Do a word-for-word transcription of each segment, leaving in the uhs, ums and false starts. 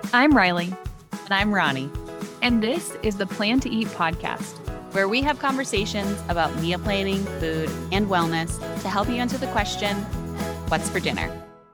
I'm Riley. And I'm Ronnie. And this is the Plan to Eat podcast, where we have conversations about meal planning, food, and wellness to help you answer the question, what's for dinner?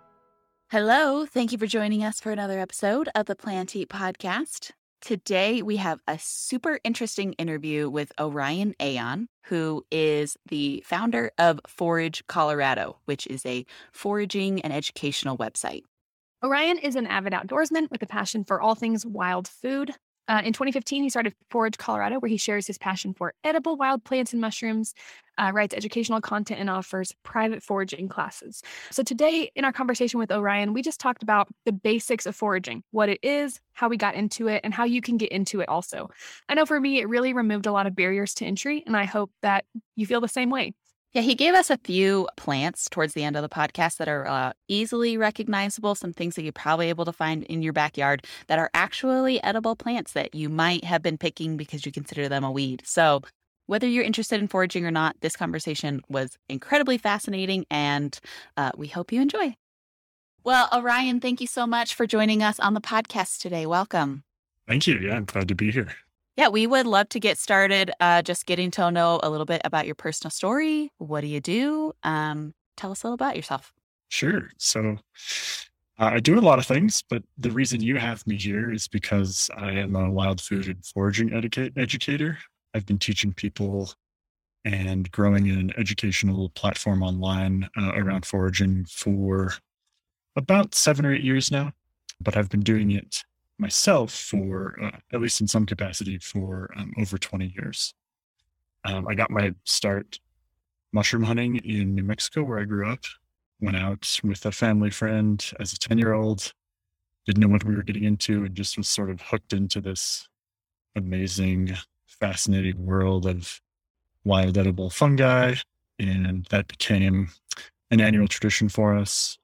Hello, thank you for joining us for another episode of the Plan to Eat podcast. Today, we have a super interesting interview with Orion Ayon, who is the founder of Forage Colorado, which is a foraging and educational website. Orion is an avid outdoorsman with a passion for all things wild food. Uh, in twenty fifteen, he started Forage Colorado, where he shares his passion for edible wild plants and mushrooms, uh, writes educational content, and offers private foraging classes. So today, in our conversation with Orion, we just talked about the basics of foraging, what it is, how we got into it, and how you can get into it also. I know for me, it really removed a lot of barriers to entry, and I hope that you feel the same way. Yeah, he gave us a few plants towards the end of the podcast that are uh, easily recognizable, some things that you're probably able to find in your backyard that are actually edible plants that you might have been picking because you consider them a weed. So whether you're interested in foraging or not, this conversation was incredibly fascinating, and uh, we hope you enjoy. Well, Orion, thank you so much for joining us on the podcast today. Welcome. Thank you. Yeah, I'm glad to be here. Yeah, we would love to get started uh, just getting to know a little bit about your personal story. What do you do? Um, tell us a little about yourself. Sure. So uh, I do a lot of things, but the reason you have me here is because I am a wild food and foraging educate, educator. I've been teaching people and growing an educational platform online uh, around foraging for about seven or eight years now, but I've been doing it myself for, uh, at least in some capacity, for um, over twenty years. Um, I got my start mushroom hunting in New Mexico, where I grew up. Went out with a family friend as a ten-year-old. Didn't know what we were getting into and just was sort of hooked into this amazing, fascinating world of wild edible fungi. And that became an annual tradition for us.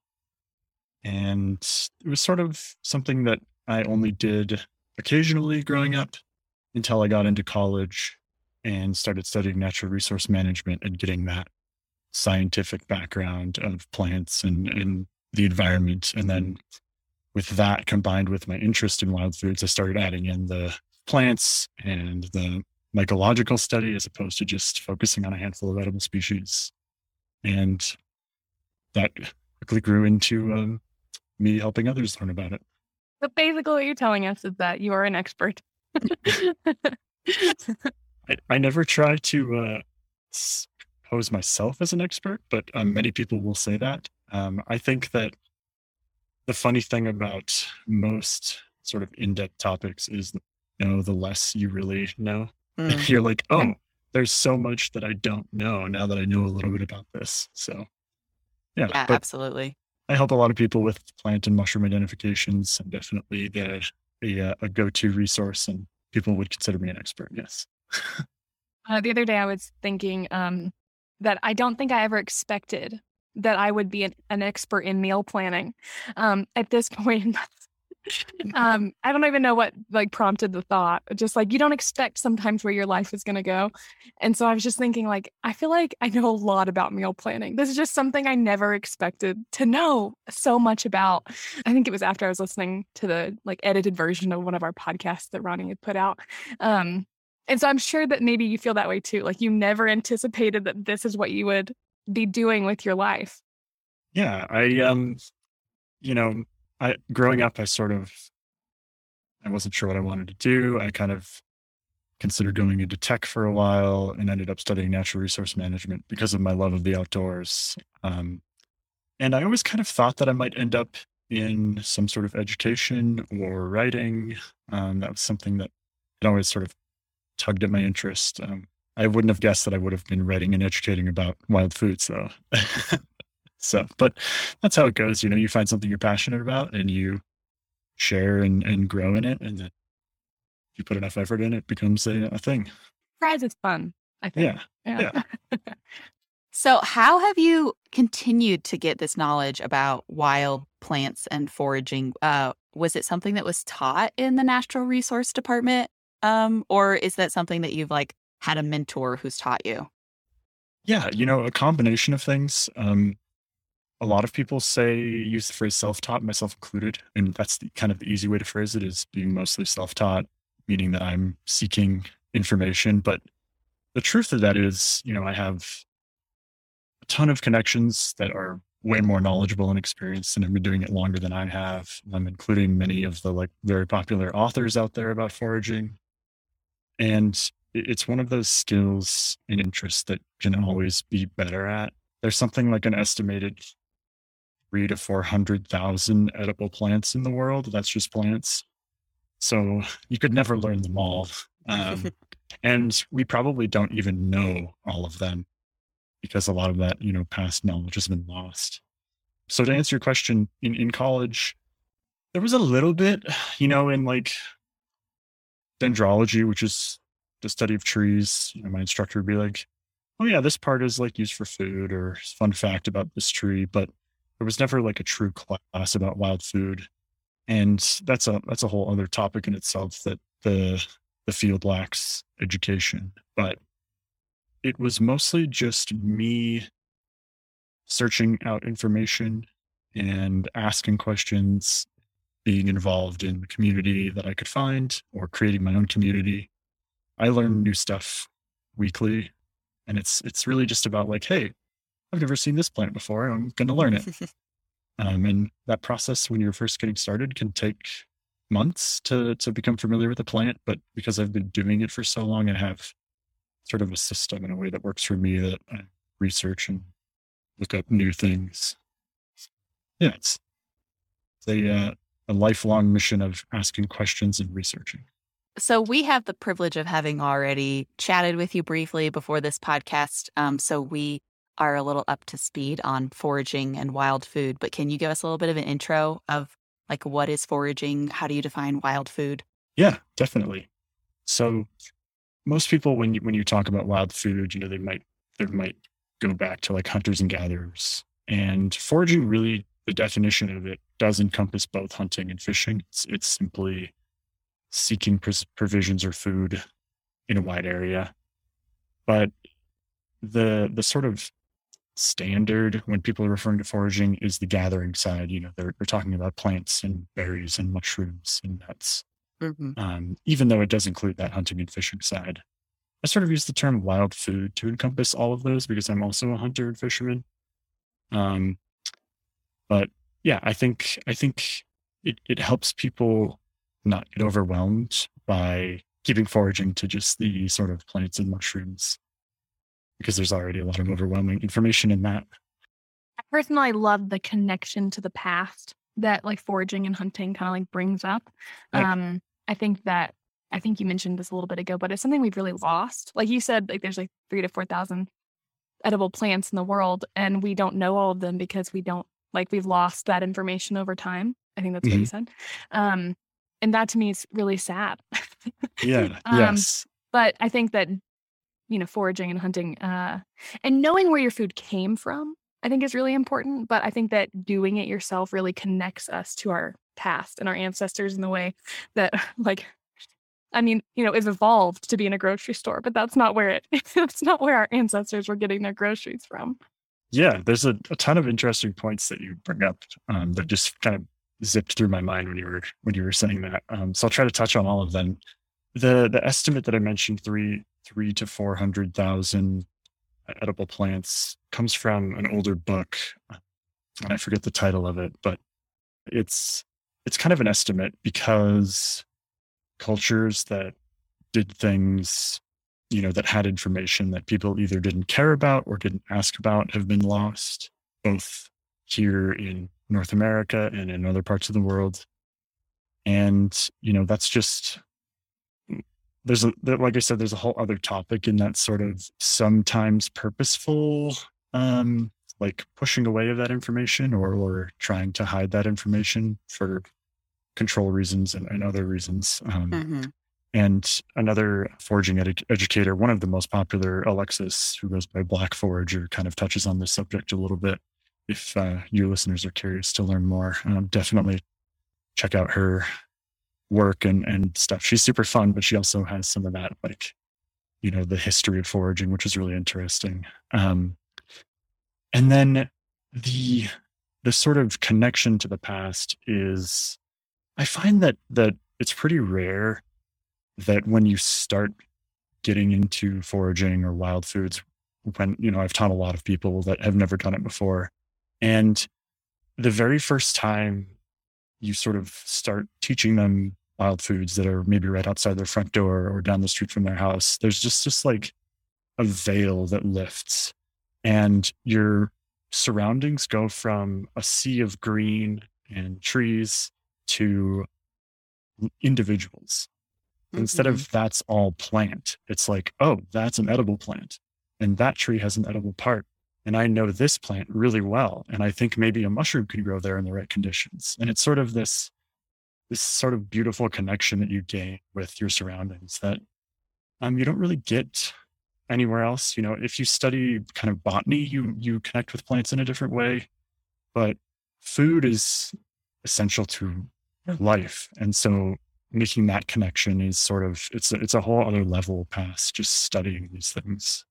And it was sort of something that I only did occasionally growing up until I got into college and started studying natural resource management and getting that scientific background of plants and, and the environment. And then with that combined with my interest in wild foods, I started adding in the plants and the mycological study as opposed to just focusing on a handful of edible species. And that quickly grew into um, me helping others learn about it. So basically what you're telling us is that you are an expert. I, I never try to uh, pose myself as an expert, but um, many people will say that. Um, I think that the funny thing about most sort of in-depth topics is, you know, the less you really know. Mm. You're like, oh, there's so much that I don't know now that I know a little bit about this. So, yeah. Yeah, absolutely. I help a lot of people with plant and mushroom identifications. I'm definitely the, a, a go-to resource, and people would consider me an expert. Yes. uh, the other day I was thinking um, that I don't think I ever expected that I would be an, an expert in meal planning. Um, at this point, um, I don't even know what like prompted the thought. Just like you don't expect sometimes where your life is going to go. And so I was just thinking like, I feel like I know a lot about meal planning. This is just something I never expected to know so much about. I think it was after I was listening to the like edited version of one of our podcasts that Ronnie had put out. Um, and so I'm sure that maybe you feel that way too. Like you never anticipated that this is what you would be doing with your life. Yeah. I, um, you know, I, growing up, I sort of, I wasn't sure what I wanted to do. I kind of considered going into tech for a while and ended up studying natural resource management because of my love of the outdoors. Um, and I always kind of thought that I might end up in some sort of education or writing. Um, that was something that had always sort of tugged at my interest. Um, I wouldn't have guessed that I would have been writing and educating about wild foods though. So, but that's how it goes. You know, you find something you're passionate about and you share and, and grow in it. And then if you put enough effort in, it becomes a, a thing. Fries is fun, I think. Yeah. Yeah. yeah. So how have you continued to get this knowledge about wild plants and foraging? Uh, was it something that was taught in the natural resource department? Um, or is that something that you've like had a mentor who's taught you? Yeah. You know, a combination of things. Um, a lot of people say use the phrase self-taught, myself included, and that's the, kind of the easy way to phrase it is being mostly self-taught, meaning that I'm seeking information. But the truth of that is, you know, I have a ton of connections that are way more knowledgeable and experienced and have been doing it longer than I have. I'm including many of the like very popular authors out there about foraging. And it- it's one of those skills and interests that can always be better at. There's something like an estimated three to four hundred thousand edible plants in the world. That's just plants. So you could never learn them all. Um, and we probably don't even know all of them because a lot of that, you know, past knowledge has been lost. So to answer your question, in, in college, there was a little bit, you know, in like dendrology, which is the study of trees, you know, my instructor would be like, oh yeah, this part is like used for food or fun fact about this tree, but there was never like a true class about wild food. And that's a that's a whole other topic in itself that the the field lacks education. But it was mostly just me searching out information and asking questions, being involved in the community that I could find or creating my own community. I learn new stuff weekly. And it's it's really just about like, hey, I've never seen this plant before. I'm going to learn it. Um, and that process when you're first getting started can take months to to become familiar with the plant. But because I've been doing it for so long, I have sort of a system in a way that works for me that I research and look up new things. Yeah, it's, it's a, uh, a lifelong mission of asking questions and researching. So we have the privilege of having already chatted with you briefly before this podcast. Um, so we are a little up to speed on foraging and wild food. But can you give us a little bit of an intro of like what is foraging? How do you define wild food? Yeah, definitely. So most people, when you when you talk about wild food, you know, they might they might go back to like hunters and gatherers. And foraging really, the definition of it does encompass both hunting and fishing. It's, it's simply seeking pres- provisions or food in a wide area. But the the sort of standard when people are referring to foraging is the gathering side. You know, they're they're talking about plants and berries and mushrooms and nuts. Mm-hmm. Um, even though it does include that hunting and fishing side. I sort of use the term wild food to encompass all of those because I'm also a hunter and fisherman. Um, but yeah, I think I think it, it helps people not get overwhelmed by keeping foraging to just the sort of plants and mushrooms because there's already a lot of overwhelming information in that. I personally love the connection to the past that like foraging and hunting kind of like brings up. Yeah. Um, I think that, I think you mentioned this a little bit ago, but it's something we've really lost. Like you said, like there's like three to four thousand edible plants in the world and we don't know all of them because we don't, like we've lost that information over time. I think that's what you said. Um, and that to me is really sad. Yeah. um, Yes. But I think that, you know, foraging and hunting uh, and knowing where your food came from, I think is really important. But I think that doing it yourself really connects us to our past and our ancestors in the way that, like, I mean, you know, it's evolved to be in a grocery store, but that's not where it, that's not where our ancestors were getting their groceries from. Yeah, there's a, a ton of interesting points that you bring up um, that just kind of zipped through my mind when you were when you were saying that. Um, so I'll try to touch on all of them. The the estimate that I mentioned, three three to four hundred thousand edible plants, comes from an older book, and I forget the title of it, but it's it's kind of an estimate because cultures that did things, you know, that had information that people either didn't care about or didn't ask about have been lost, both here in North America and in other parts of the world. And, you know, that's just, there's a, like I said, there's a whole other topic in that sort of sometimes purposeful, um, like pushing away of that information or, or trying to hide that information for control reasons and, and other reasons. Um, Mm-hmm. And another foraging edu- educator, one of the most popular, Alexis, who goes by Black Forager, kind of touches on this subject a little bit. If uh, your listeners are curious to learn more, um, definitely check out her work and, and stuff. She's super fun, but she also has some of that, like, you know, the history of foraging, which is really interesting. Um, and then the this sort of connection to the past is, I find that that it's pretty rare that when you start getting into foraging or wild foods, when, you know, I've taught a lot of people that have never done it before. And the very first time you sort of start teaching them wild foods that are maybe right outside their front door or down the street from their house, there's just, just like a veil that lifts, and your surroundings go from a sea of green and trees to individuals. Mm-hmm. Instead of that's all plant, it's like, oh, that's an edible plant, and that tree has an edible part. And I know this plant really well. And I think maybe a mushroom could grow there in the right conditions. And it's sort of this, this sort of beautiful connection that you gain with your surroundings that um, you don't really get anywhere else. You know, if you study kind of botany, you, you connect with plants in a different way, but food is essential to life. And so making that connection is sort of, it's a, it's a whole other level past just studying these things.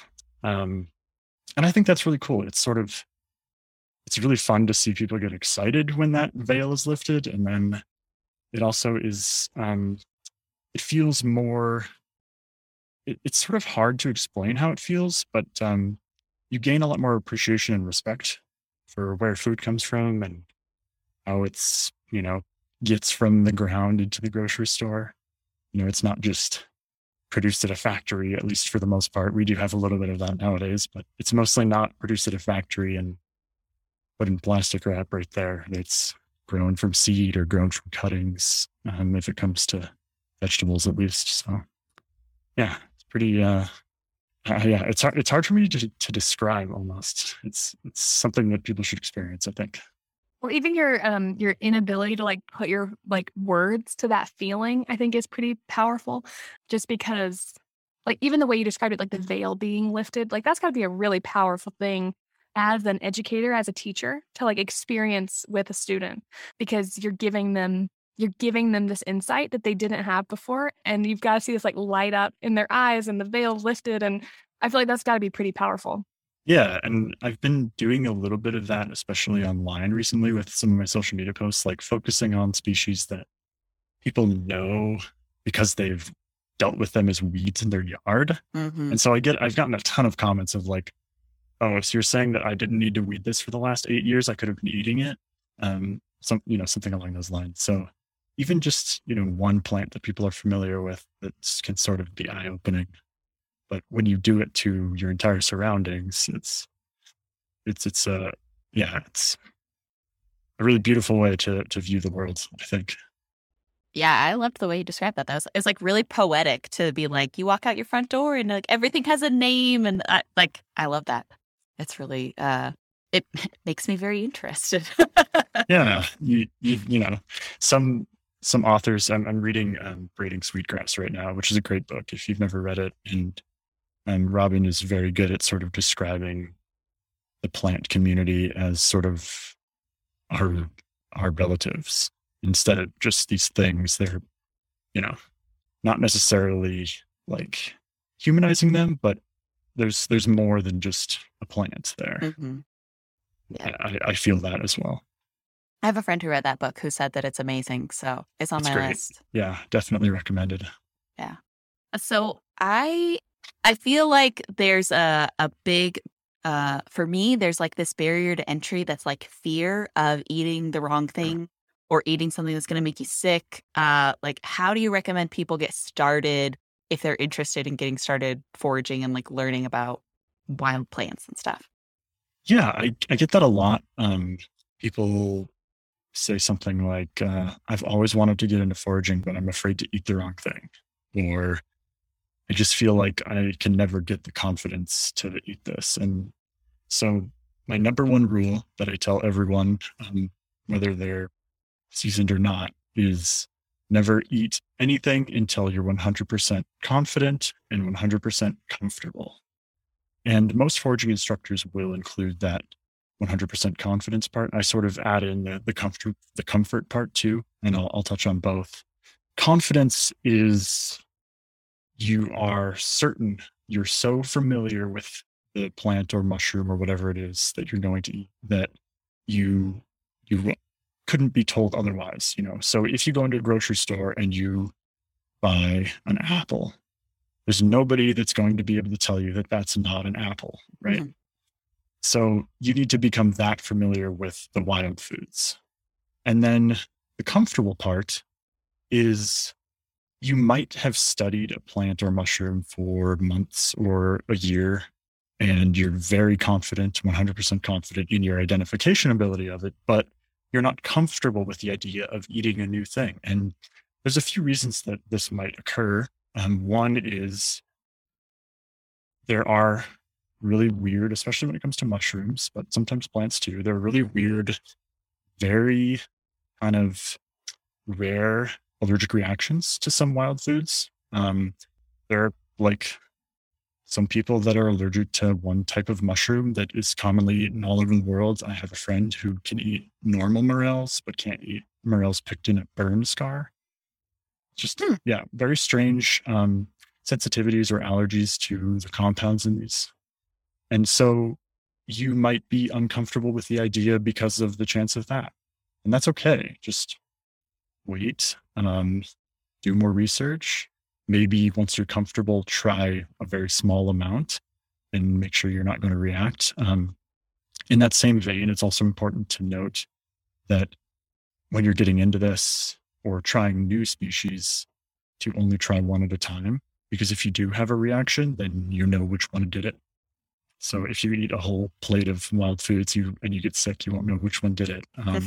Um, And I think that's really cool. It's sort of, it's really fun to see people get excited when that veil is lifted. And then it also is, um, it feels more, it, it's sort of hard to explain how it feels, but um, you gain a lot more appreciation and respect for where food comes from and how it's, you know, gets from the ground into the grocery store. You know, it's not just produced at a factory, at least for the most part. We do have a little bit of that nowadays, but it's mostly not produced at a factory and put in plastic wrap right there. It's grown from seed or grown from cuttings, um, if it comes to vegetables at least. So yeah, it's pretty, uh, uh, yeah, it's hard, it's hard for me to, to describe almost. It's, it's something that people should experience, I think. Well, even your um your inability to like put your like words to that feeling, I think is pretty powerful. Just because, like, even the way you described it, like the veil being lifted, like that's got to be a really powerful thing as an educator, as a teacher, to like experience with a student, because you're giving them you're giving them this insight that they didn't have before, and you've got to see this like light up in their eyes and the veil lifted, and I feel like that's got to be pretty powerful. Yeah, and I've been doing a little bit of that, especially online recently with some of my social media posts, like focusing on species that people know because they've dealt with them as weeds in their yard. Mm-hmm. And so I get, I've gotten a ton of comments of like, oh, so you're saying that I didn't need to weed this for the last eight years, I could have been eating it. Um, some, you know, something along those lines. So even just, you know, one plant that people are familiar with that can sort of be eye-opening. But when you do it to your entire surroundings, it's, it's, it's, uh, yeah, it's a really beautiful way to, to view the world, I think. Yeah, I loved the way you described that. That was, it's like really poetic to be like, you walk out your front door and like everything has a name. And I, like, I love that. It's really, uh, it makes me very interested. Yeah. You, you, you know, some, some authors, I'm, I'm reading, um, Braiding Sweetgrass right now, which is a great book if you've never read it. And And Robin is very good at sort of describing the plant community as sort of our, our relatives instead of just these things. They're, you know, not necessarily like humanizing them, but there's, there's more than just a plant there. Mm-hmm. Yeah, I, I feel that as well. I have a friend who read that book who said that it's amazing. So it's on That's my great. list. Yeah, definitely recommended. Yeah. So I, I feel like there's a, a big, uh, for me, there's like this barrier to entry that's like fear of eating the wrong thing or eating something that's going to make you sick. Uh, like, how do you recommend people get started if they're interested in getting started foraging and like learning about wild plants and stuff? Yeah, I, I get that a lot. Um, people say something like, uh, I've always wanted to get into foraging, but I'm afraid to eat the wrong thing. Or I just feel like I can never get the confidence to eat this. And so my number one rule that I tell everyone, um, whether they're seasoned or not, is never eat anything until you're one hundred percent confident and one hundred percent comfortable. And most foraging instructors will include that one hundred percent confidence part. I sort of add in the, the comfort, the comfort part too, and I'll, I'll touch on both. Confidence is you are certain, you're so familiar with the plant or mushroom or whatever it is that you're going to eat that you you couldn't be told otherwise, you know. So if you go into a grocery store and you buy an apple, there's nobody that's going to be able to tell you that that's not an apple, right? Mhm. So you need to become that familiar with the wild foods. And then the comfortable part is you might have studied a plant or mushroom for months or a year, and you're very confident, one hundred percent confident in your identification ability of it, but you're not comfortable with the idea of eating a new thing. And there's a few reasons that this might occur. Um, one is there are really weird, especially when it comes to mushrooms, but sometimes plants too. They're really weird, very kind of rare allergic reactions to some wild foods. Um, there are like some people that are allergic to one type of mushroom that is commonly eaten all over the world. I have a friend who can eat normal morels, but can't eat morels picked in a burn scar. Just, Hmm. yeah, very strange um, sensitivities or allergies to the compounds in these. And so you might be uncomfortable with the idea because of the chance of that. And that's okay. Just wait, um, do more research. Maybe once you're comfortable, try a very small amount and make sure you're not going to react. Um, in that same vein, it's also important to note that when you're getting into this or trying new species, to only try one at a time. Because if you do have a reaction, then you know which one did it. So if you eat a whole plate of wild foods you and you get sick, you won't know which one did it. Um,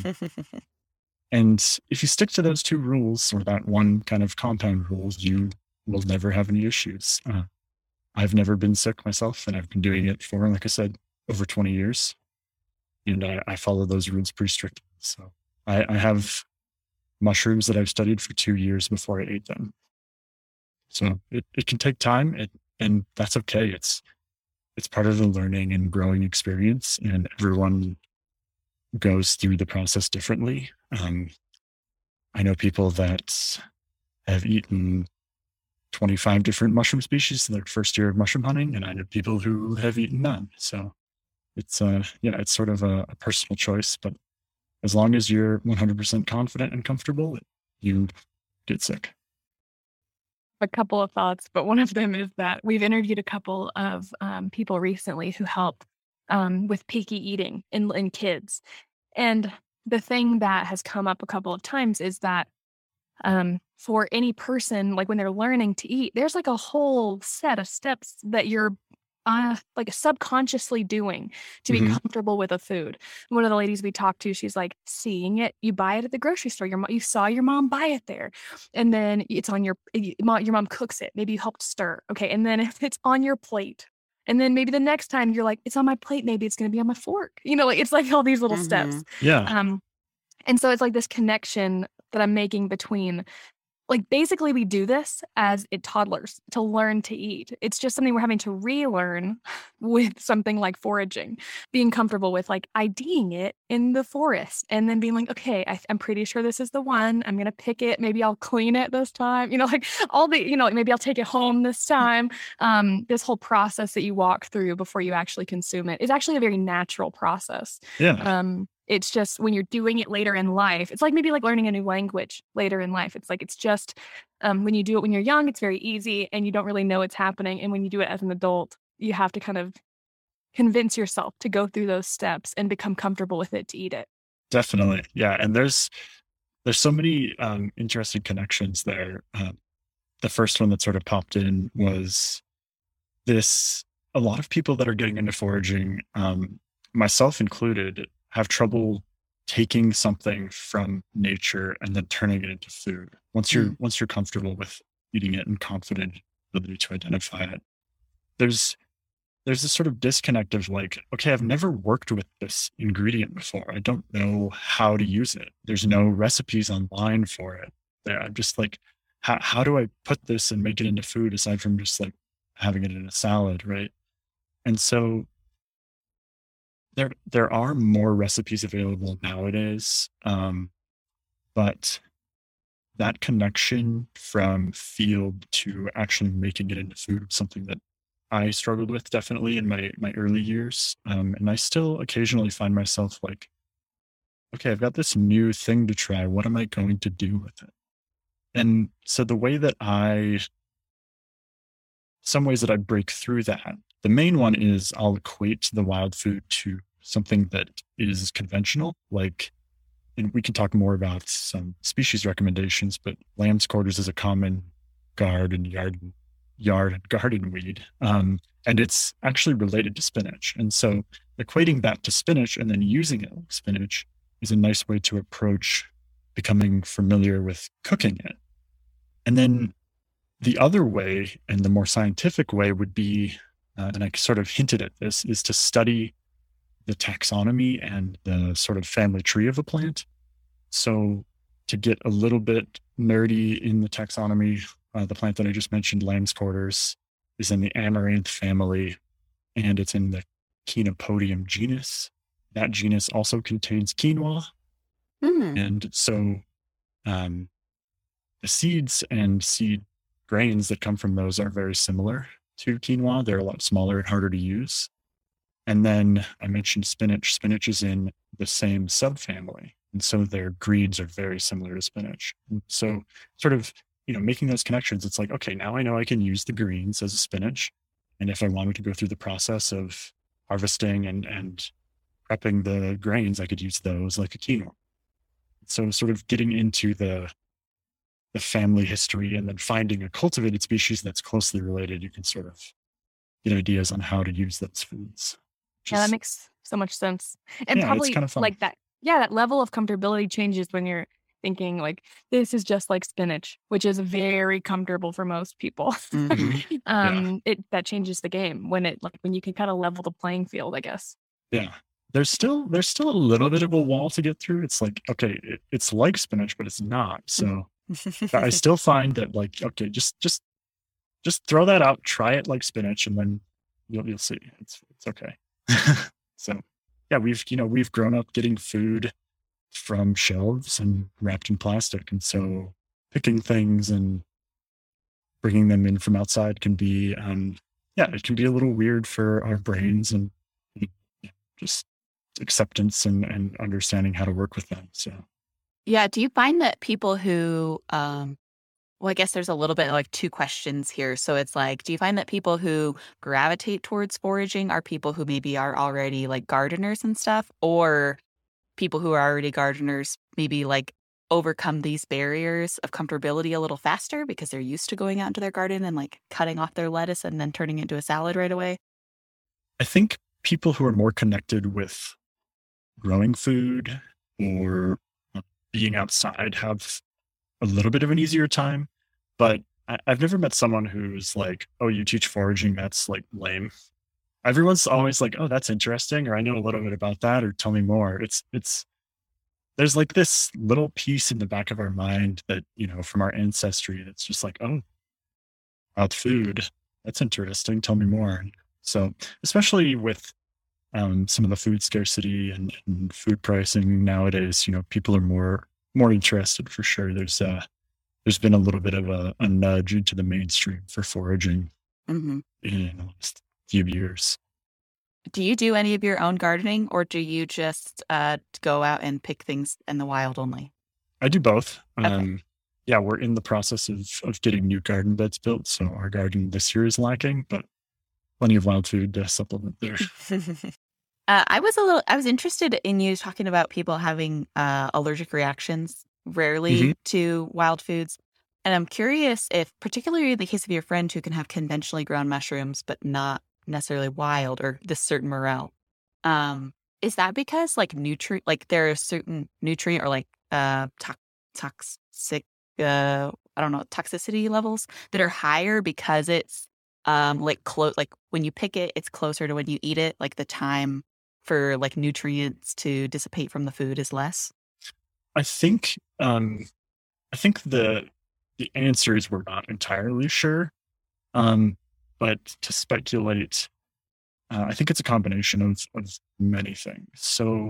and if you stick to those two rules or that one kind of compound rules, you will never have any issues. Uh, I've never been sick myself, and I've been doing it for, like I said, over twenty years. And I, I follow those rules pretty strictly. So I, I have mushrooms that I've studied for two years before I ate them. So it, it can take time, it, and that's okay. It's it's part of the learning and growing experience, and everyone goes through the process differently. Um, I know people that have eaten twenty-five different mushroom species in their first year of mushroom hunting, and I know people who have eaten none. So it's uh yeah, it's sort of a, a personal choice, but as long as you're one hundred percent confident and comfortable, you get sick. A couple of thoughts, but one of them is that we've interviewed a couple of um, people recently who help um, with picky eating in, in kids. And the thing that has come up a couple of times is that um, for any person, like when they're learning to eat, there's like a whole set of steps that you're uh, like subconsciously doing to be hmm comfortable with a food. One of the ladies we talked to, she's like, seeing it, you buy it at the grocery store. Your mo- you saw your mom buy it there, and then it's on your y- mo- your mom cooks it. Maybe you helped stir. Okay, and then if it's on your plate. And then maybe the next time you're like, it's on my plate. Maybe it's going to be on my fork. You know, like it's like all these little hmm steps. Yeah, Um, and so it's like this connection that I'm making between, like, basically we do this as it toddlers to learn to eat. It's just something we're having to relearn with something like foraging, being comfortable with like IDing it in the forest and then being like, okay, I, I'm pretty sure this is the one. I'm going to pick it. Maybe I'll clean it this time. You know, like all the, you know, maybe I'll take it home this time. Um, this whole process that you walk through before you actually consume it is actually a very natural process. yeah, Um, it's just when you're doing it later in life, it's like maybe like learning a new language later in life. It's like, it's just um, when you do it when you're young, it's very easy and you don't really know it's happening. And when you do it as an adult, you have to kind of convince yourself to go through those steps and become comfortable with it to eat it. definitely. Yeah, and there's there's so many um, interesting connections there. Um, the first one that sort of popped in was this: a lot of people that are getting into foraging, um, myself included, have trouble taking something from nature and then turning it into food. Once you're Mm. once you're comfortable with eating it and confident in the ability to identify it, there's there's this sort of disconnect of like, okay, I've never worked with this ingredient before. I don't know how to use it. There's no recipes online for it. There, I'm just like, how how do I put this and make it into food aside from just like having it in a salad, right? And so there there are more recipes available nowadays, um, but that connection from field to actually making it into food, something that I struggled with definitely in my my early years, um, and I still occasionally find myself like okay, I've got this new thing to try. What am I going to do with it? And so the way that I, some ways that I break through that, the main one is I'll equate the wild food to something that is conventional, like, and we can talk more about some species recommendations, but lamb's quarters is a common garden, yard, yard and garden weed. Um, and it's actually related to spinach. And so equating that to spinach and then using it like spinach is a nice way to approach becoming familiar with cooking it. And then the other way, and the more scientific way, would be, uh, and I sort of hinted at this, is to study the taxonomy and the sort of family tree of a plant. So to get a little bit nerdy in the taxonomy, uh, the plant that I just mentioned, lamb's quarters, is in the amaranth family, and it's in the Chenopodium genus. That genus also contains quinoa. Mm. And so um, the seeds and seed grains that come from those are very similar to quinoa. They're a lot smaller and harder to use. And then I mentioned spinach. Spinach is in the same subfamily. And so their greens are very similar to spinach. And so sort of, you know, making those connections, it's like, okay, now I know I can use the greens as a spinach. And if I wanted to go through the process of harvesting and, and prepping the grains, I could use those like a quinoa. So sort of getting into the the family history and then finding a cultivated species that's closely related, you can sort of get ideas on how to use those foods. Yeah, that Just, makes so much sense. And yeah, it's probably kind of fun. like that, yeah, that level of comfortability changes when you're thinking like, this is just like spinach, which is very comfortable for most people. Mhm. Yeah, um, it that changes the game when it like when you can kind of level the playing field, I guess. yeah. There's still there's still a little bit of a wall to get through. It's like, okay, it, it's like spinach, but it's not. So but I still find that like, okay, just just just throw that out, try it like spinach, and then you'll you'll see. It's it's okay. So yeah, we've you know we've grown up getting food from shelves and wrapped in plastic, and so picking things and bringing them in from outside can be um yeah, it can be a little weird for our brains, and yeah, just acceptance and and understanding how to work with them. So Yeah. Do you find that people who, um, well, I guess there's a little bit like two questions here. So it's like, do you find that people who gravitate towards foraging are people who maybe are already like gardeners and stuff, or people who are already gardeners maybe like overcome these barriers of comfortability a little faster because they're used to going out into their garden and like cutting off their lettuce and then turning it into a salad right away? I think people who are more connected with growing food or being outside have a little bit of an easier time. But I, I've never met someone who's like, oh, you teach foraging, that's like lame. Everyone's always like, oh, that's interesting, or I know a little bit about that, or tell me more. It's it's there's like this little piece in the back of our mind that, you know, from our ancestry that's just like, oh, wild food. That's interesting. Tell me more. So especially with um, some of the food scarcity and, and food pricing nowadays, you know, people are more more interested for sure. There's uh there's been a little bit of a, a nudge into the mainstream for foraging Hmm. in the last few years. Do you do any of your own gardening, or do you just uh, go out and pick things in the wild only? I do both. Okay. Um, yeah, we're in the process of of getting new garden beds built, so our garden this year is lacking, but plenty of wild food to supplement there. Uh, I was a little, I was interested in you talking about people having uh, allergic reactions rarely hmm to wild foods. And I'm curious if, particularly in the case of your friend who can have conventionally grown mushrooms, but not necessarily wild or this certain morel, um, is that because like nutrient, like there are certain nutrient or like uh, to- toxic, uh, I don't know, toxicity levels that are higher because it's um, like close, like when you pick it, it's closer to when you eat it, like the time for like nutrients to dissipate from the food is less? I think um, I think the the answers we're not entirely sure, um, but to speculate, uh, I think it's a combination of of many things. So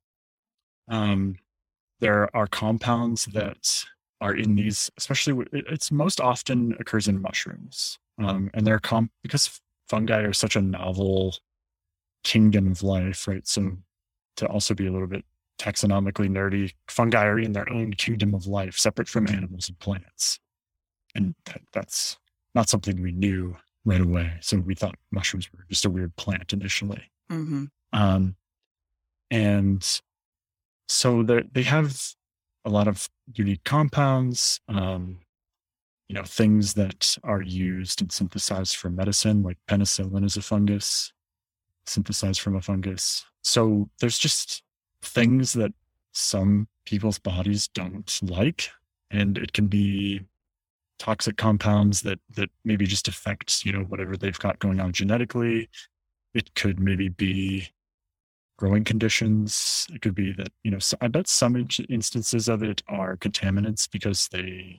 um, there are compounds that are in these, especially w- it- it's most often occurs in mushrooms, um, and they're comp because fungi are such a novel kingdom of life, right? So to also be a little bit taxonomically nerdy. Fungi are in their own kingdom of life, separate from animals and plants. And that, that's not something we knew right away. So we thought mushrooms were just a weird plant initially. Mm-hmm. Um, and so they have a lot of unique compounds, um, you know, things that are used and synthesized for medicine, like penicillin is a fungus, synthesized from a fungus. So there's just things that some people's bodies don't like, and it can be toxic compounds that that maybe just affect, you know, whatever they've got going on genetically. It could maybe be growing conditions. It could be that, you know, so I bet some in- instances of it are contaminants because they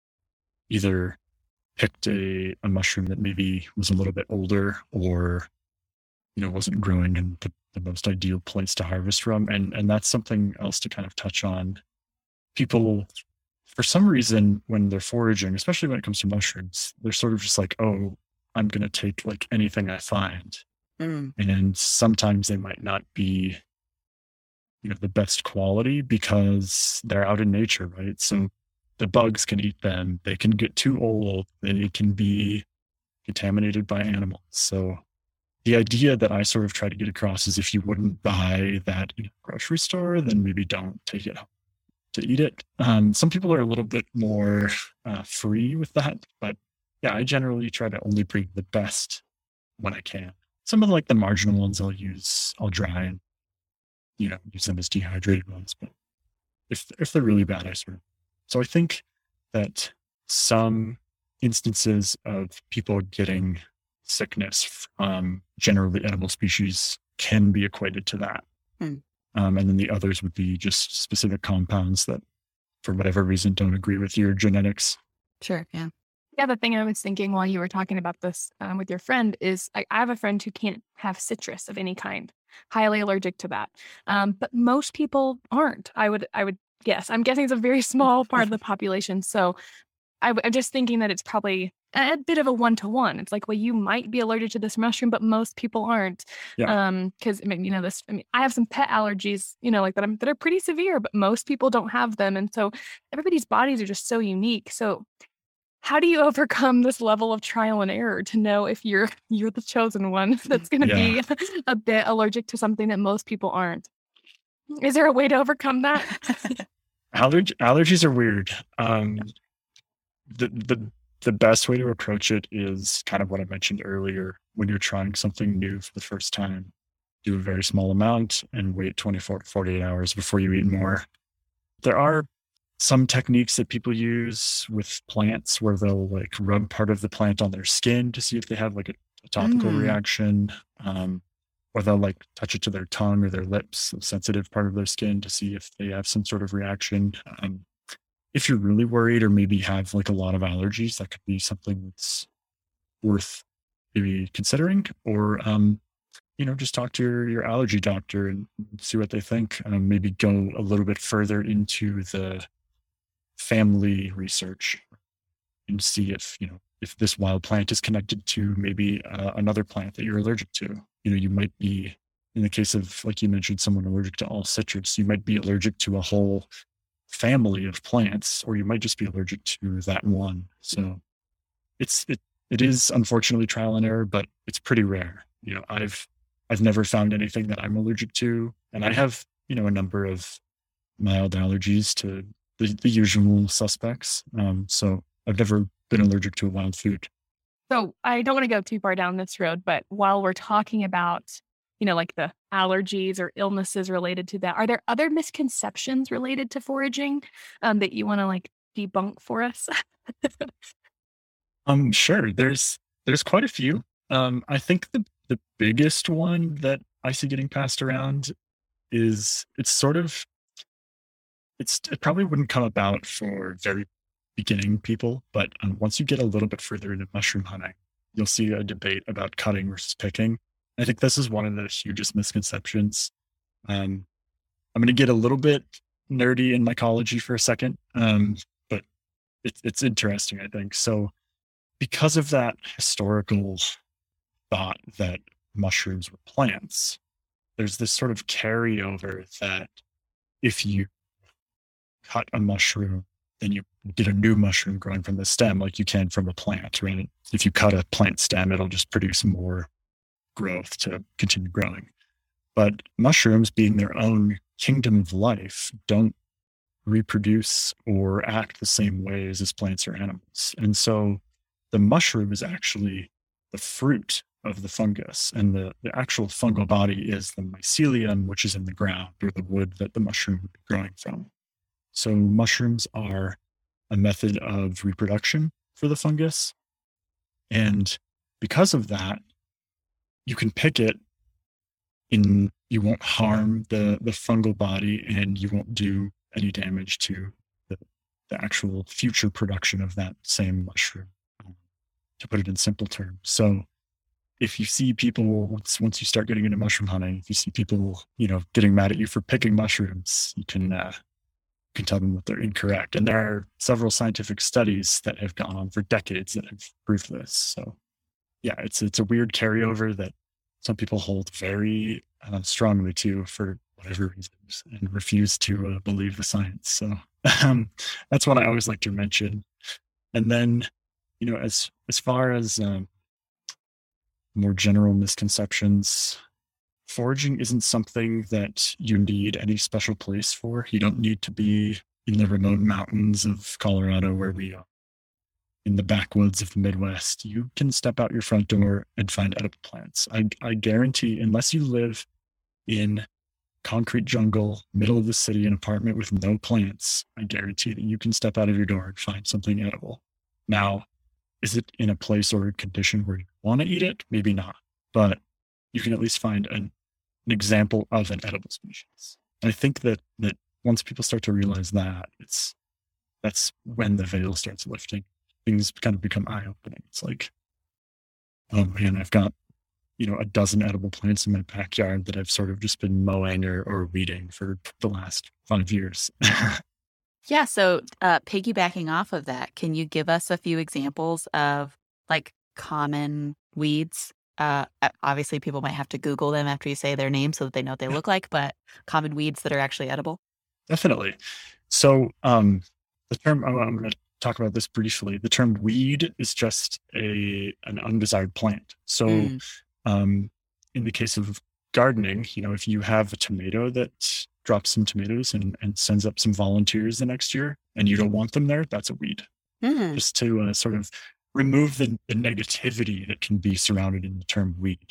either picked a, a mushroom that maybe was a little bit older, or, you know, wasn't growing in the, the most ideal place to harvest from. And and that's something else to kind of touch on. People, for some reason, when they're foraging, especially when it comes to mushrooms, they're sort of just like, oh, I'm going to take like anything I find. Mm. And sometimes they might not be, you know, the best quality because they're out in nature, right? So the bugs can eat them. They can get too old. They can be contaminated by animals. So the idea that I sort of try to get across is if you wouldn't buy that in a grocery store, then maybe don't take it home to eat it. Um, some people are a little bit more uh, free with that, but yeah, I generally try to only bring the best when I can. Some of the, like the marginal ones I'll use, I'll dry and, you know, use them as dehydrated ones. But if if they're really bad, I sort of. So I think that some instances of people getting sickness from generally edible species can be equated to that. Hmm. Um, and then the others would be just specific compounds that, for whatever reason, don't agree with your genetics. Sure, yeah. Yeah, the thing I was thinking while you were talking about this um, with your friend is I, I have a friend who can't have citrus of any kind, highly allergic to that. Um, but most people aren't. I would, I would guess. I'm guessing it's a very small part of the population. So I, I'm just thinking that it's probably a bit of a one-to-one. It's like, well, you might be allergic to this mushroom, but most people aren't. Yeah. Um, because I mean, you know, this. I mean, I have some pet allergies, you know, like that. I'm that are pretty severe, but most people don't have them, and so everybody's bodies are just so unique. So how do you overcome this level of trial and error to know if you're you're the chosen one that's going to Yeah. be a bit allergic to something that most people aren't? Is there a way to overcome that? Allerg- allergies are weird. Um, the the the best way to approach it is kind of what I mentioned earlier. When you're trying something new for the first time, do a very small amount and wait twenty-four to forty-eight hours before you eat more. There are some techniques that people use with plants where they'll like rub part of the plant on their skin to see if they have like a, a topical Mm. reaction. Um, or they'll like touch it to their tongue or their lips, a sensitive part of their skin, to see if they have some sort of reaction. Um, if you're really worried or maybe have like a lot of allergies, that could be something that's worth maybe considering. Or um, you know, just talk to your, your allergy doctor and see what they think. Um, maybe go a little bit further into the family research and see if, you know, if this wild plant is connected to maybe uh, another plant that you're allergic to. You know, you might be, in the case of, like you mentioned, someone allergic to all citrus, you might be allergic to a whole family of plants, or you might just be allergic to that one. So it's, it, it is unfortunately trial and error, but it's pretty rare. You know, I've, I've never found anything that I'm allergic to. And I have, you know, a number of mild allergies to the, the usual suspects. Um, so I've never been allergic to a wild food. So I don't want to go too far down this road, but while we're talking about, you know, like the allergies or illnesses related to that, are there other misconceptions related to foraging um, that you want to like debunk for us? Um, sure. There's there's quite a few. Um, I think the the biggest one that I see getting passed around is it's sort of it's it probably wouldn't come about for very beginning people, but um, once you get a little bit further into mushroom hunting, you'll see a debate about cutting versus picking. I think this is one of the hugest misconceptions. Um, I'm going to get a little bit nerdy in mycology for a second, um, but it's it's interesting, I think. So because of that historical thought that mushrooms were plants, there's this sort of carryover that if you cut a mushroom, then you get a new mushroom growing from the stem like you can from a plant, right? If you cut a plant stem, it'll just produce more growth to continue growing. But mushrooms, being their own kingdom of life, don't reproduce or act the same ways as plants or animals. And so the mushroom is actually the fruit of the fungus, and the, the actual fungal body is the mycelium, which is in the ground, or the wood that the mushroom would be growing from. So mushrooms are a method of reproduction for the fungus. And because of that, you can pick it in, you won't harm the, the fungal body, and you won't do any damage to the, the actual future production of that same mushroom, um, to put it in simple terms. So if you see people, once, once you start getting into mushroom hunting, if you see people, you know, getting mad at you for picking mushrooms, you can, uh, you can tell them that they're incorrect. And there are several scientific studies that have gone on for decades that have proved this. So yeah, it's, it's a weird carryover that some people hold very uh, strongly to for whatever reasons, and refuse to uh, believe the science. So um, that's one I always like to mention. And then, you know, as, as far as um, more general misconceptions, foraging isn't something that you need any special place for. You don't need to be in the remote mountains of Colorado where we are, in the backwoods of the Midwest. You can step out your front door and find edible plants. I, I guarantee, unless you live in concrete jungle, middle of the city, an apartment with no plants, I guarantee that you can step out of your door and find something edible. Now, is it in a place or a condition where you want to eat it? Maybe not, but you can at least find an, an example of an edible species. And I think that that once people start to realize that, it's that's when the veil starts lifting. Things kind of become eye-opening. It's like, oh man, I've got, you know, a dozen edible plants in my backyard that I've sort of just been mowing or, or weeding for the last five years. Yeah. So, uh, piggybacking off of that, can you give us a few examples of like common weeds? Uh, uh, obviously, people might have to Google them after you say their name so that they know what they look like, but common weeds that are actually edible? Definitely. So, um, the term, I'm, I'm going to talk about this briefly. The term weed is just a an undesired plant. So, mm. um, in the case of gardening, you know, if you have a tomato that drops some tomatoes and, and sends up some volunteers the next year, and you don't want them there, that's a weed. Mm. Just to uh, sort of remove the, the negativity that can be surrounded in the term weed.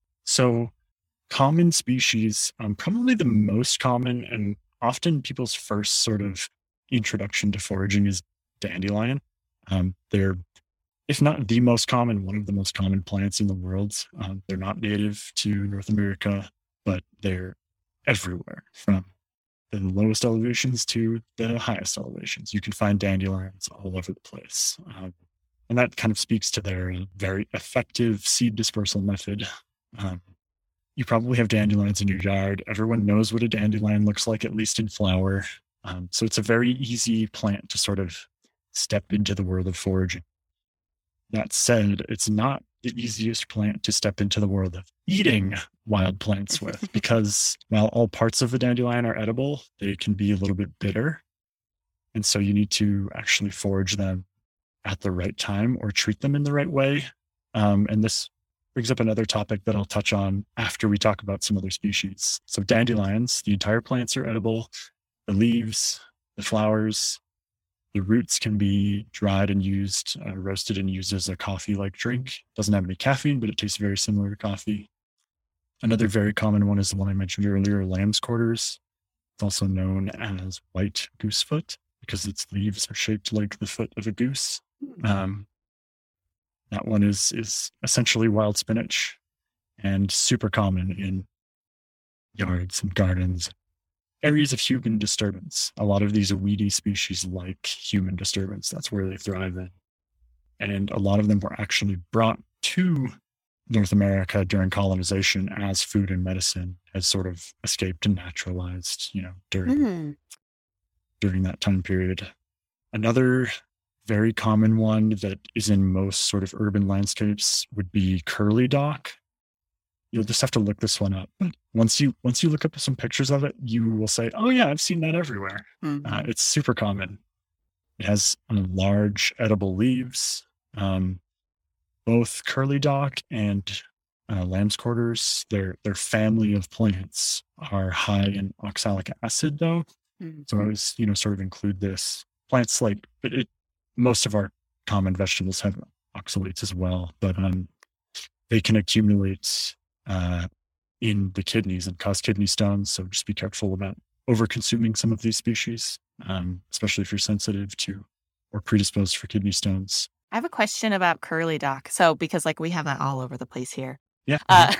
So common species, um, probably the most common and often people's first sort of introduction to foraging is dandelion. Um, they're, if not the most common, one of the most common plants in the world. Um, they're not native to North America, but they're everywhere, from the lowest elevations to the highest elevations. You can find dandelions all over the place. Um, and that kind of speaks to their very effective seed dispersal method. Um, you probably have dandelions in your yard. Everyone knows what a dandelion looks like, at least in flower. Um, so it's a very easy plant to sort of step into the world of foraging. That said, it's not the easiest plant to step into the world of eating wild plants with, because while all parts of a dandelion are edible, they can be a little bit bitter. And so you need to actually forage them at the right time or treat them in the right way. Um, and this brings up another topic that I'll touch on after we talk about some other species. So dandelions, the entire plants are edible. The leaves, the flowers, the roots can be dried and used, uh, roasted and used as a coffee-like drink. Doesn't have any caffeine, but it tastes very similar to coffee. Another very common one is the one I mentioned earlier, lamb's quarters. It's also known as white goosefoot because its leaves are shaped like the foot of a goose. Um, that one is is essentially wild spinach and super common in yards and gardens, areas of human disturbance. A lot of these weedy species like human disturbance. That's where they thrive in. And a lot of them were actually brought to North America during colonization as food and medicine, has sort of escaped and naturalized, you know, during, mm. during that time period. Another very common one that is in most sort of urban landscapes would be curly dock. you'll just have to look this one up. But once you once you look up some pictures of it, you will say, "Oh yeah, I've seen that everywhere." Mhm. Uh, it's super common. It has um, large edible leaves. Um, both curly dock and uh, lamb's quarters, their their family of plants are high in oxalic acid, though. Mhm. So I always, you know, sort of include this. Plants like, but it, most of our common vegetables have oxalates as well, but um, they can accumulate uh, in the kidneys and cause kidney stones. So just be careful about over consuming some of these species, um, especially if you're sensitive to or predisposed for kidney stones. I have a question about curly dock. So, because like we have that all over the place here. Yeah. Uh,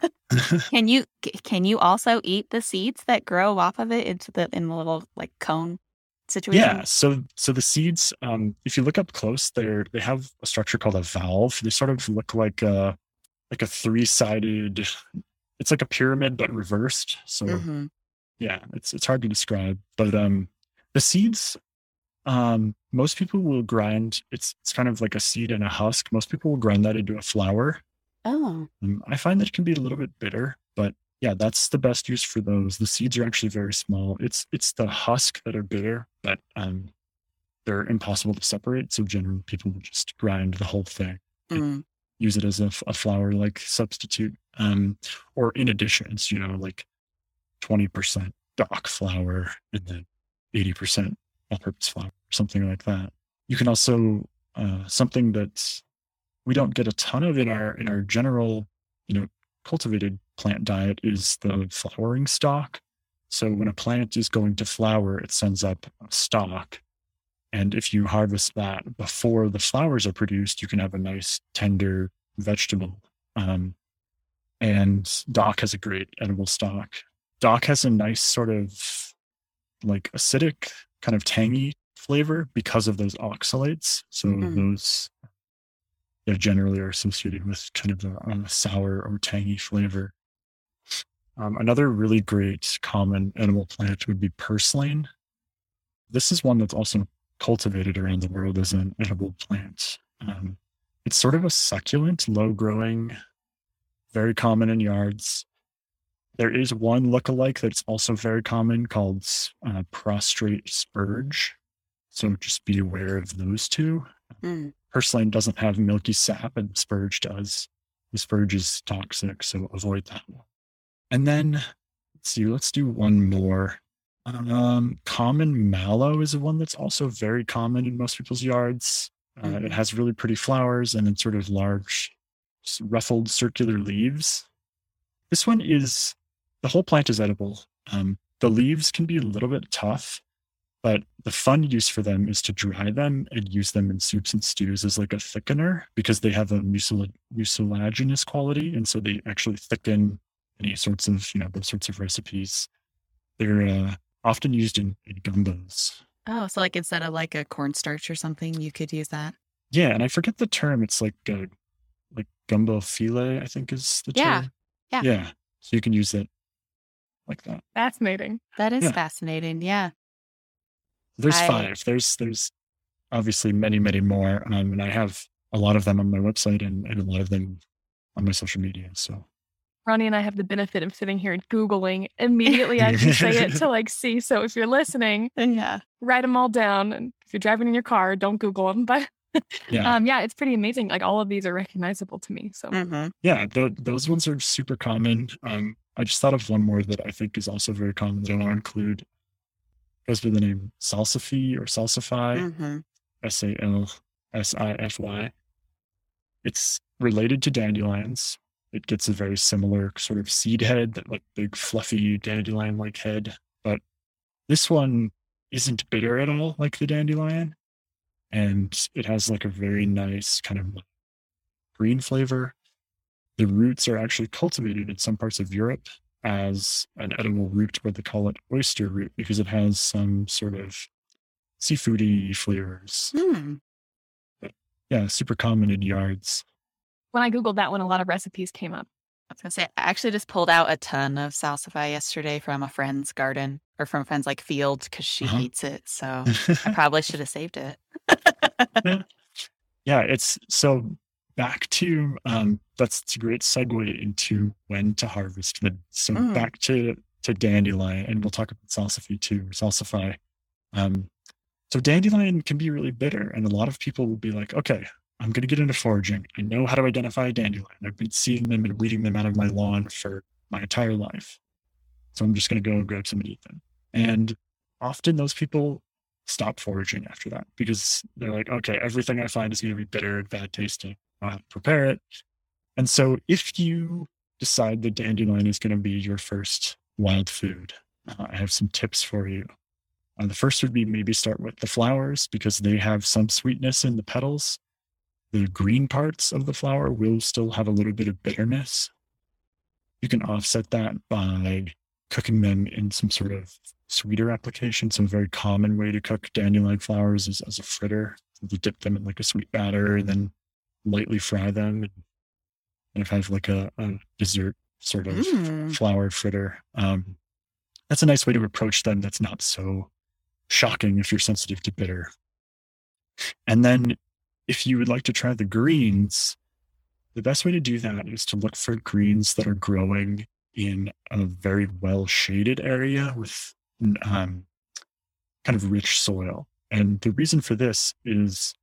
can you c- can you also eat the seeds that grow off of it into the in the little like cone situation? Yeah. So so the seeds, um, if you look up close, they're they have a structure called a valve. They sort of look like a like a three-sided, it's like a pyramid but reversed. So hmm yeah, it's it's hard to describe. But um the seeds, um, most people will grind, it's it's kind of like a seed and a husk. Most people will grind that into a flour. Oh. Um, I find that it can be a little bit bitter, but yeah, that's the best use for those. The seeds are actually very small. It's it's the husk that are bitter, but um, they're impossible to separate. So generally, people will just grind the whole thing and Mm. use it as a, f- a flour-like substitute, um, or in additions. You know, like twenty percent dock flour and then eighty percent all-purpose flour, something like that. You can also uh, something that's we don't get a ton of in our in our general, you know, cultivated plant diet is the flowering stalk. So when a plant is going to flower, it sends up a stalk. And if you harvest that before the flowers are produced, you can have a nice tender vegetable. Um, and dock has a great edible stalk. Dock has a nice sort of like acidic, kind of tangy flavor because of those oxalates. So Mm. those yeah, generally are associated with kind of a, a sour or tangy flavor. Um, another really great common edible plant would be purslane. This is one that's also cultivated around the world as an edible plant. Um, it's sort of a succulent, low growing, very common in yards. There is one lookalike that's also very common called uh, prostrate spurge. So just be aware of those two. Mm. Purslane doesn't have milky sap, and spurge does. The spurge is toxic, so avoid that one. And then, let's see, let's do one more. Um, common mallow is one that's also very common in most people's yards. Uh, Mhm. It has really pretty flowers and then sort of large, s- ruffled circular leaves. This one is, the whole plant is edible. Um, the leaves can be a little bit tough, but the fun use for them is to dry them and use them in soups and stews as like a thickener because they have a mucil- mucilaginous quality. And so they actually thicken any sorts of, you know, those sorts of recipes. They're uh, often used in, in gumbos. Oh, so like instead of like a cornstarch or something, you could use that. Yeah, and I forget the term. It's like uh, like gumbo filet, I think is the Yeah, term. yeah. Yeah. So you can use it like that. Fascinating. That is Yeah. fascinating. Yeah. There's I- five. There's there's obviously many, many more. Um, and I have a lot of them on my website and, and a lot of them on my social media. So Ronnie and I have the benefit of sitting here and Googling immediately as you say it to like see. So if you're listening, Yeah. write them all down. And if you're driving in your car, don't Google them. But yeah. um, yeah, it's pretty amazing. Like all of these are recognizable to me. So hmm Yeah, th- those ones are super common. Um, I just thought of one more that I think is also very common that I want to include. It goes by the name salsify or salsify, hmm S A L S I F Y. It's related to dandelions. It gets a very similar sort of seed head, that like big fluffy dandelion-like head. But this one isn't bitter at all like the dandelion. And it has like a very nice kind of green flavor. The roots are actually cultivated in some parts of Europe as an edible root, but they call it oyster root because it has some sort of seafoody flavors. Hmm. Yeah, super common in yards. when I Googled that one, a lot of recipes came up. I was gonna say, I actually just pulled out a ton of salsify yesterday from a friend's garden or from a friend's like field because she Uh-huh. hates it. So I probably should have saved it. Yeah, it's so back to, um, that's a great segue into when to harvest them. So Mm. back to, to dandelion, and we'll talk about salsify too, or salsify. Um, so dandelion can be really bitter, and a lot of people will be like, okay, I'm going to get into foraging. I know how to identify a dandelion. I've been seeing them and weeding them out of my lawn for my entire life. So I'm just going to go and grab some and eat them. And often those people stop foraging after that because they're like, okay, everything I find is going to be bitter and bad tasting. I'll have to prepare it. And so if you decide that dandelion is going to be your first wild food, uh, I have some tips for you. Uh, the first would be maybe start with the flowers because they have some sweetness in the petals. The green parts of the flower will still have a little bit of bitterness. You can offset that by cooking them in some sort of sweeter application. Some very common way to cook dandelion flowers is as a fritter. You dip them in like a sweet batter and then lightly fry them and kind of have like a, a dessert sort of Mm. flower fritter. Um, that's a nice way to approach them. That's not so shocking if you're sensitive to bitter. And then if you would like to try the greens, the best way to do that is to look for greens that are growing in a very well shaded area with um, kind of rich soil. And the reason for this is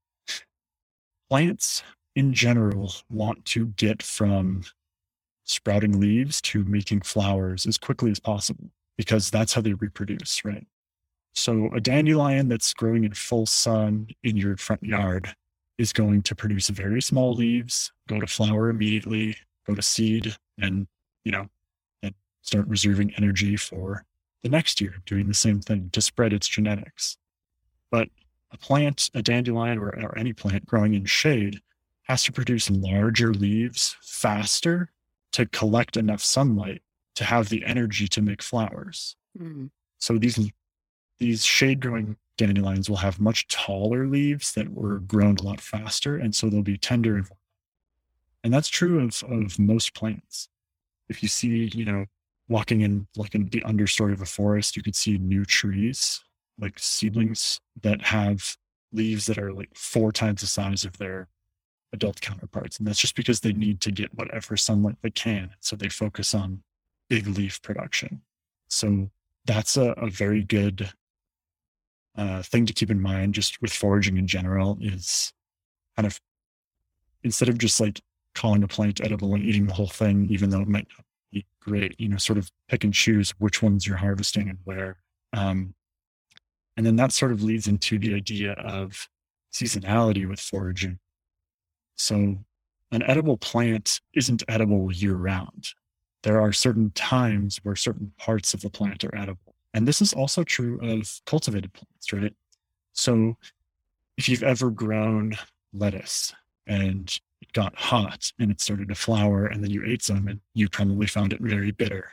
plants in general want to get from sprouting leaves to making flowers as quickly as possible because that's how they reproduce, right? So a dandelion that's growing in full sun in your front yard is going to produce very small leaves, go to flower immediately, go to seed, and, you know, and start reserving energy for the next year, doing the same thing to spread its genetics. But a plant, a dandelion, or, or any plant growing in shade has to produce larger leaves faster to collect enough sunlight to have the energy to make flowers. Mm. So these these shade growing dandelions will have much taller leaves that were grown a lot faster, and so they'll be tender. And, and that's true of, of most plants. If you see, you know, walking in like in the understory of a forest, you could see new trees, like seedlings that have leaves that are like four times the size of their adult counterparts. And that's just because they need to get whatever sunlight they can. So they focus on big leaf production. So that's a, a very good uh, thing to keep in mind just with foraging in general is kind of, instead of just like calling a plant edible and eating the whole thing, even though it might not be great, you know, sort of pick and choose which ones you're harvesting and where. Um, and then that sort of leads into the idea of seasonality with foraging. So an edible plant isn't edible year round. There are certain times where certain parts of the plant are edible. And this is also true of cultivated plants, right? So if you've ever grown lettuce and it got hot and it started to flower and then you ate some and you probably found it very bitter.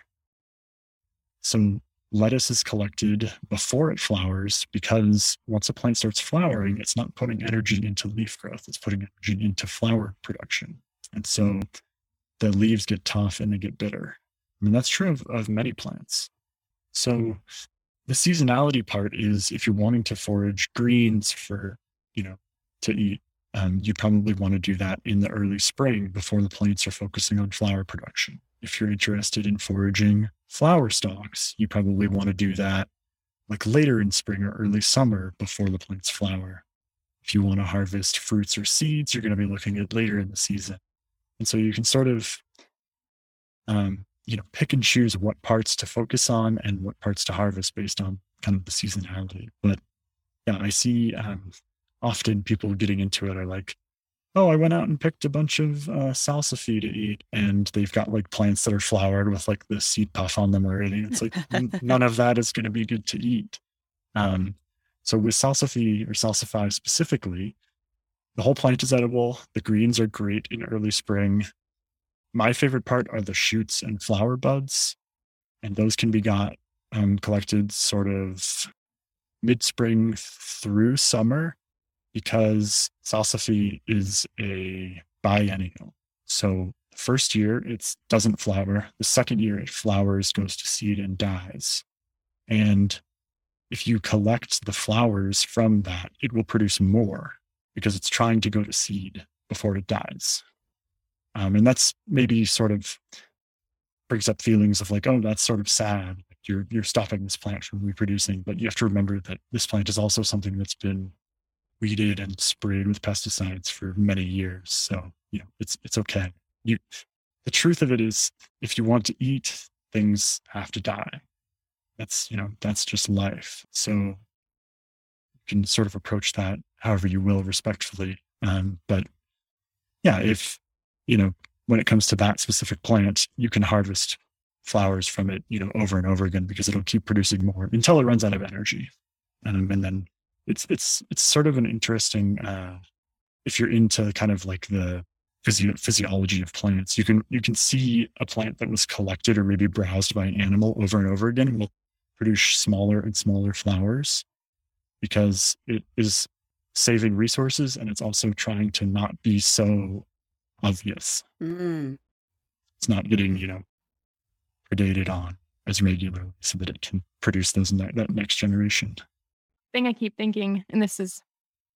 So lettuce is collected before it flowers because once a plant starts flowering, it's not putting energy into leaf growth, it's putting energy into flower production. And so the leaves get tough and they get bitter. I mean, that's true of, of many plants. So the seasonality part is if you're wanting to forage greens for, you know, to eat, um, you probably want to do that in the early spring before the plants are focusing on flower production. If you're interested in foraging flower stalks, you probably want to do that like later in spring or early summer before the plants flower. If you want to harvest fruits or seeds, you're going to be looking at later in the season. And so you can sort of, um, you know, pick and choose what parts to focus on and what parts to harvest based on kind of the seasonality. But yeah, I see um, often people getting into it are like, oh, I went out and picked a bunch of uh, salsify to eat, and they've got like plants that are flowered with like the seed puff on them already. It's like n- none of that is going to be good to eat. Um, so with salsify or salsify specifically, the whole plant is edible. The greens are great in early spring. My favorite part are the shoots and flower buds, and those can be got um, collected sort of mid-spring through summer because salsify is a biennial. So the first year it doesn't flower. The second year it flowers, goes to seed, and dies. And if you collect the flowers from that, it will produce more because it's trying to go to seed. before it dies. Um, and that's maybe sort of brings up feelings of like, oh, that's sort of sad. You're you're stopping this plant from reproducing, but you have to remember that this plant is also something that's been weeded and sprayed with pesticides for many years. So, you know, it's it's okay. You the truth of it is, if you want to eat, things have to die. That's, you know, that's just life. So you can sort of approach that however you will, respectfully. Um, but yeah, if, you know, when it comes to that specific plant, you can harvest flowers from it, you know, over and over again, because it'll keep producing more until it runs out of energy. Um, and then it's, it's, it's sort of an interesting, uh, if you're into kind of like the physio- physiology of plants, you can, you can see a plant that was collected or maybe browsed by an animal over and over again will produce smaller and smaller flowers, because it is saving resources and it's also trying to not be so obvious. Mm. It's not getting, you know, predated on as regularly, so that it can produce those ne- that next generation. Thing I keep thinking, and this is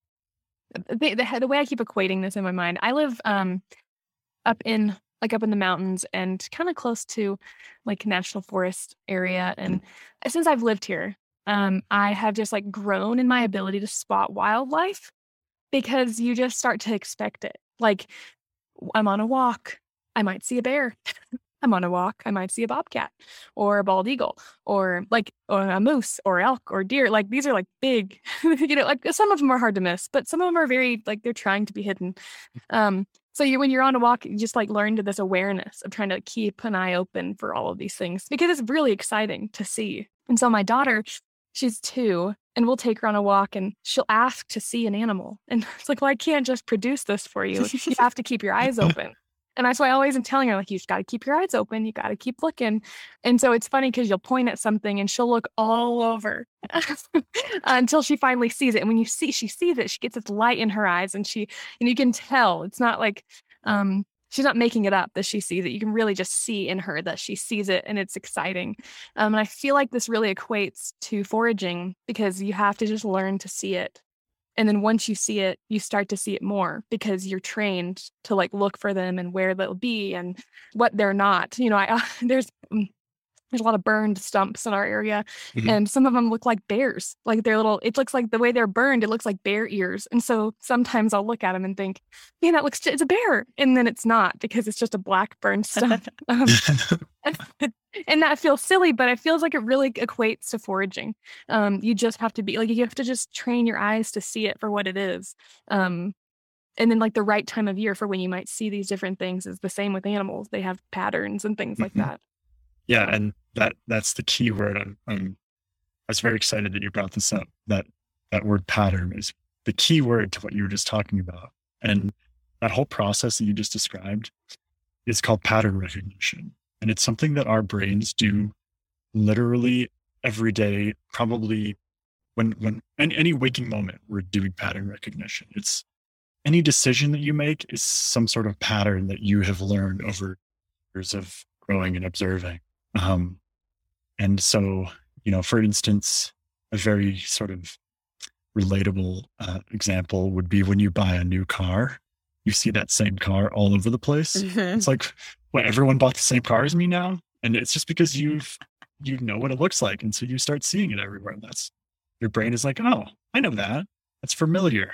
the, the the way I keep equating this in my mind. I live um up in like up in the mountains and kind of close to like national forest area, and since I've lived here, um I have just like grown in my ability to spot wildlife, because you just start to expect it. Like, I'm on a walk, I might see a bear. I'm on a walk, I might see a bobcat or a bald eagle or like or a moose or elk or deer. Like, these are like big, you know, like some of them are hard to miss, but some of them are very like they're trying to be hidden. Um, so you when you're on a walk, you just like learn to this awareness of trying to keep an eye open for all of these things, because it's really exciting to see. And so my daughter, she's two, and we'll take her on a walk and she'll ask to see an animal. And it's like, well, I can't just produce this for you. You have to keep your eyes open. And that's why I always am telling her, like, you just got to keep your eyes open. You got to keep looking. And so it's funny because you'll point at something and she'll look all over until she finally sees it. And when you see, she sees it, she gets this light in her eyes, and she, and you can tell it's not like, um, she's not making it up that she sees it. You can really just see in her that she sees it, and it's exciting. Um, and I feel like this really equates to foraging, because you have to just learn to see it. And then once you see it, you start to see it more, because you're trained to like look for them and where they'll be and what they're not. You know, I, uh, there's mm, there's a lot of burned stumps in our area, Mhm. and some of them look like bears. Like they're little. It looks like the way they're burned. It looks like bear ears. And so sometimes I'll look at them and think, man, that looks it's a bear, and then it's not, because it's just a black burned stump. um, and that feels silly, but it feels like it really equates to foraging. Um, you just have to be like, you have to just train your eyes to see it for what it is. Um, and then like the right time of year for when you might see these different things is the same with animals. They have patterns and things like Mhm. that. Yeah, and that that's the key word. I'm, I'm I was very excited that you brought this up. That that word pattern is the key word to what you were just talking about. And that whole process that you just described is called pattern recognition. And it's something that our brains do literally every day, probably when when in any waking moment, we're doing pattern recognition. It's any decision that you make is some sort of pattern that you have learned over years of growing and observing. Um, and so, you know, for instance, a very sort of relatable uh, example would be when you buy a new car, you see that same car all over the place. Mhm. It's like, what, everyone bought the same car as me now? And it's just because you've, you know what it looks like. And so you start seeing it everywhere. And that's, your brain is like, oh, I know that. That's familiar.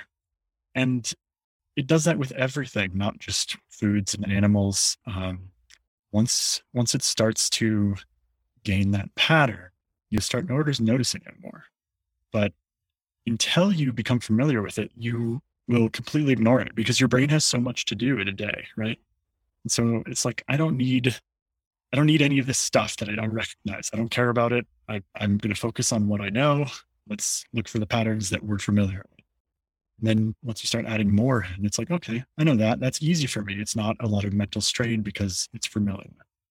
And it does that with everything, not just foods and animals. Um, once, once it starts to gain that pattern, you start notice, noticing it more. But until you become familiar with it, you will completely ignore it, because your brain has so much to do in a day, right? And so it's like, I don't need, I don't need any of this stuff that I don't recognize. I don't care about it. I, I'm going to focus on what I know. Let's look for the patterns that we're familiar with. And then once you start adding more, and it's like, okay, I know that. That's easy for me. It's not a lot of mental strain because it's familiar.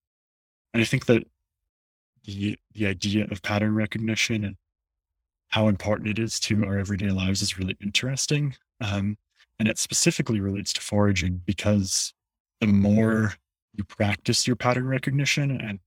And I think that the the idea of pattern recognition and how important it is to our everyday lives is really interesting. Um, and it specifically relates to foraging, because the more you practice your pattern recognition and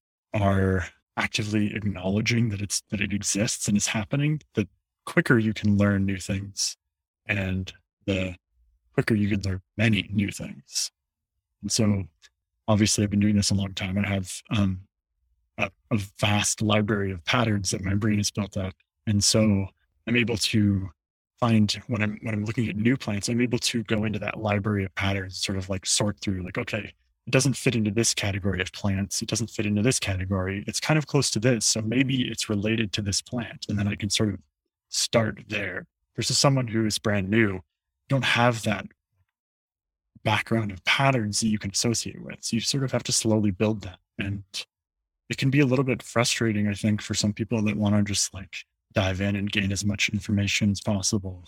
are actively acknowledging that it's that it exists and is happening, the quicker you can learn new things, and the quicker you can learn many new things. And so obviously I've been doing this a long time. I have um, a, a vast library of patterns that my brain has built up. And so I'm able to find when I'm, when I'm looking at new plants, I'm able to go into that library of patterns, sort of like sort through like, okay, it doesn't fit into this category of plants. It doesn't fit into this category. It's kind of close to this. So maybe it's related to this plant. And then I can sort of start there versus someone who is brand new, don't have that background of patterns that you can associate with. So you sort of have to slowly build that. And it can be a little bit frustrating, I think, for some people that want to just like dive in and gain as much information as possible.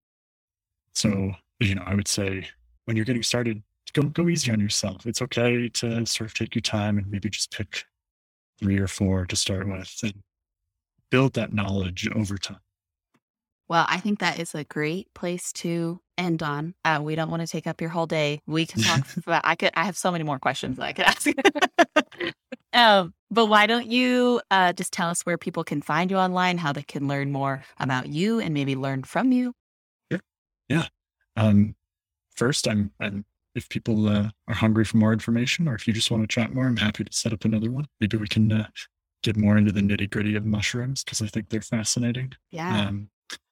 So, you know, I would say when you're getting started, go go easy on yourself. It's okay to sort of take your time and maybe just pick three or four to start with and build that knowledge over time. Well, I think that is a great place to end on. Uh, we don't want to take up your whole day. We can talk about, I could, I have so many more questions that I could ask. um, but why don't you uh, just tell us where people can find you online, how they can learn more about you and maybe learn from you? Sure. Yeah. Um, first, I'm, I'm, if people uh, are hungry for more information, or if you just want to chat more, I'm happy to set up another one. Maybe we can uh, get more into the nitty gritty of mushrooms because I think they're fascinating. Yeah. Um,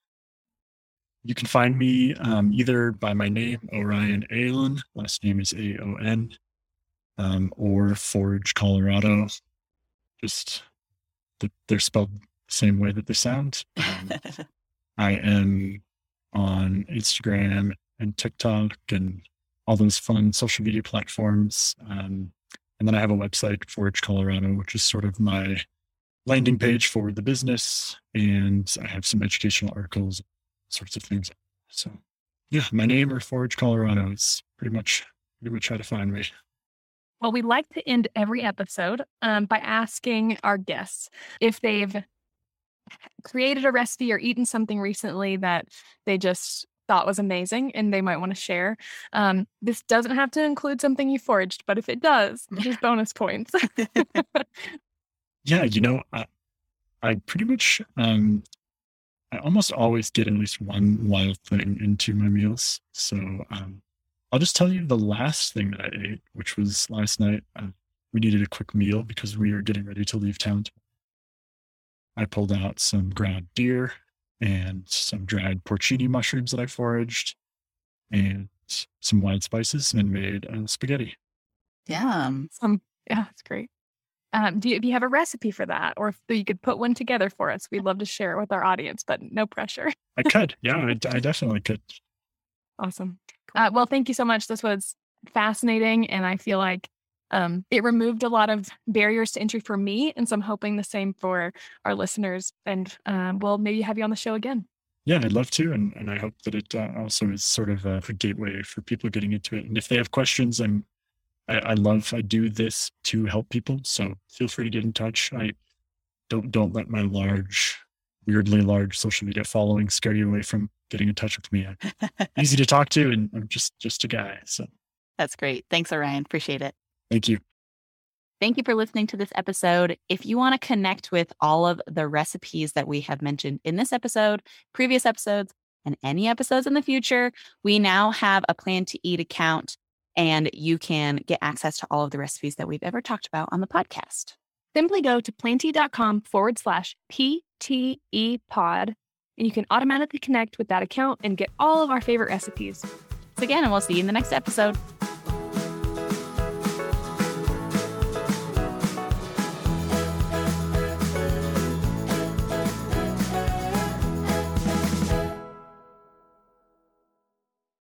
You can find me um, either by my name, Orion Aon, last name is A O N, um, or Forage, Colorado. Just, the, they're spelled the same way that they sound. Um, I am on Instagram and TikTok and all those fun social media platforms. Um, and then I have a website, Forage, Colorado, which is sort of my landing page for the business. And I have some educational articles, sorts of things. So yeah, my name or Forage, Colorado is pretty much, pretty much how to find me. Well, we like to end every episode um, by asking our guests if they've created a recipe or eaten something recently that they just thought was amazing and they might want to share. Um, this doesn't have to include something you foraged, but if it does, there's bonus points. Yeah, you know, I, I pretty much, um, I almost always get at least one wild thing into my meals. So um, I'll just tell you the last thing that I ate, which was last night. Uh, we needed a quick meal because we were getting ready to leave town. I pulled out some ground deer and some dried porcini mushrooms that I foraged and some wild spices and made uh, spaghetti. Yum. Um, yeah, it's great. Um, do, you, do you have a recipe for that? Or if you could put one together for us, we'd love to share it with our audience, but no pressure. I could. Yeah, I, I definitely could. Awesome. Uh, well, thank you so much. This was fascinating. And I feel like um, it removed a lot of barriers to entry for me. And so I'm hoping the same for our listeners. And um, we'll maybe have you on the show again. Yeah, I'd love to. And, and I hope that it uh, also is sort of a, a gateway for people getting into it. And if they have questions, I'm I, I love, I do this to help people. So feel free to get in touch. I don't, don't let my large, weirdly large social media following scare you away from getting in touch with me. I'm easy to talk to and I'm just, just a guy. So That's great. Thanks, Orion. Appreciate it. Thank you. Thank you for listening to this episode. If you want to connect with all of the recipes that we have mentioned in this episode, previous episodes, and any episodes in the future, we now have a Plan to Eat account. And you can get access to all of the recipes that we've ever talked about on the podcast. Simply go to planty.com forward slash PTE pod, and you can automatically connect with that account and get all of our favorite recipes. So again, and we'll see you in the next episode.